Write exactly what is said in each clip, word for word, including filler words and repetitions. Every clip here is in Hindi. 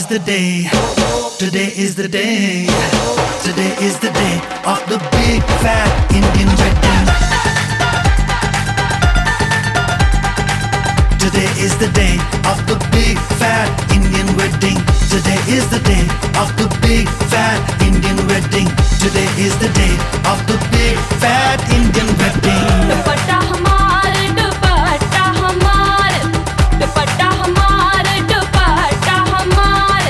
the day, today is the day, today is the day of the big fat Indian wedding. Today is the day of the big fat Indian wedding. Today is the day of the big fat Indian wedding. Today is the day of the big fat Indian wedding. दुपट्टा हमार दुपट्टा हमार दुपट्टा हमार दुपट्टा हमार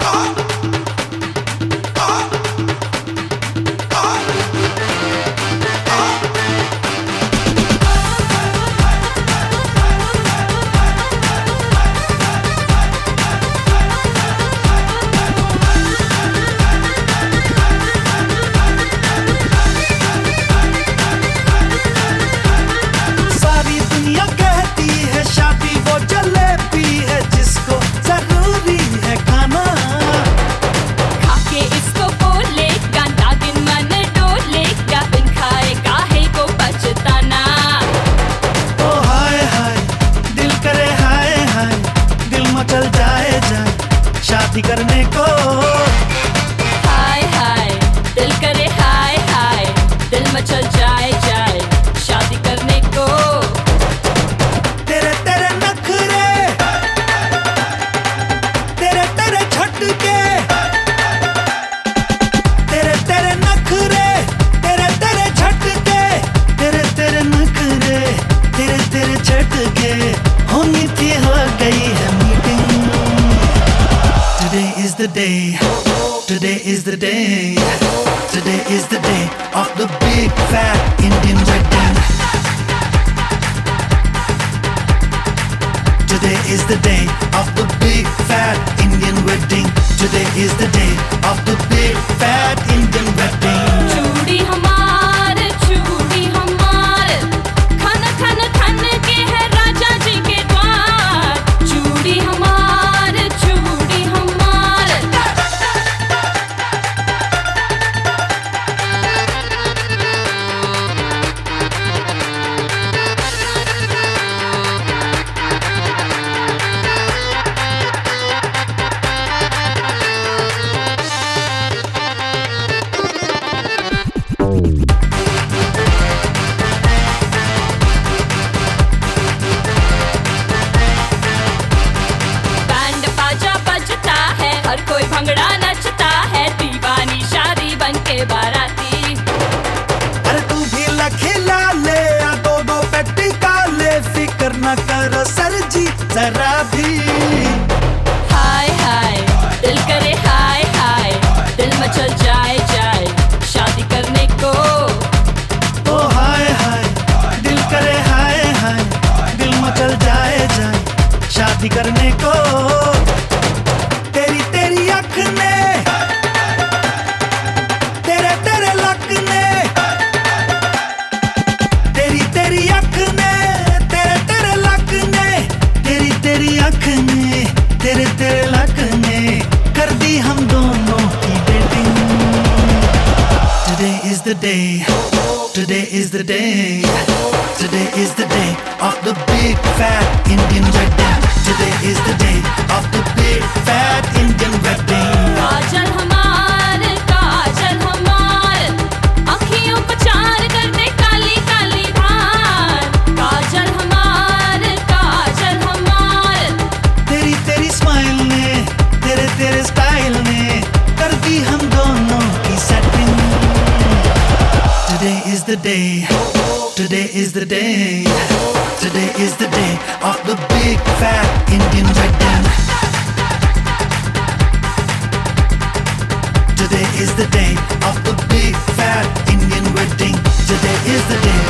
सारी दुनिया कहती है शादी वो जलेबी है जिसको जरूरी है खाना. खाके इसको बोलेगा नागिन मन डोलेगा बिन खाए काहे को पछताना. ओ हाय हाय दिल करे हाय हाय दिल मचल जाए जाए शादी करने को. हाय हाय दिल करे हाय हाय दिल मचल जाए जाए शादी करने को. तेरे तेरे नखरे तेरे तेरे झटके तेरे तेरे नखरे तेरे तेरे झटके तेरे तेरे नखरे तेरे तेरे झटके होनी थी हो गई है meeting. Today is the day, today is the day, today is the day of the big fat Indian wedding. Today is the day of the big fat Indian wedding. Today is the day of the big fat Indian wedding. चूड़ी हमार चूड़ी हमार खन खन खन के है राजा जी के द्वार. चूड़ी हमार चूड़ी हमार बैंड बाजा बजता है हर कोई भंगड़ा नचता है दीवानी शादी बन के बाराती. अरे तू भी लखीला ले आ दो दो पेटी का ले फिक्र न करो सर जी जरा भी. हाय हाय दिल करे हाय हाय दिल मचल जाए जाए शादी करने को. ओ हाय हाय दिल करे हाय हाय दिल मचल जाए जाए शादी करने को. तेरी तेरी अख ने तेरे तेरे लक ने तेरी तेरी अख ने तेरे तेरे लक ने तेरी तेरी अख ने तेरे तेरे लक ने कर दी हम दोनों की dating. Today is the day, today is the day, today is the day of the big fat Indian wedding. Today is the day of the big fat Indian wedding. काजल हमार काजल हमार अखियों को चार कर दे काली काली धार. काजल हमार काजल हमार तेरी तेरी स्माइल ने तेरे तेरे स्टाइल ने कर दी हम दोनों की setting. Today is the day, today is the day, today is the day of the big fat Indian wedding. Today is the day of the big fat Indian wedding. Today is the day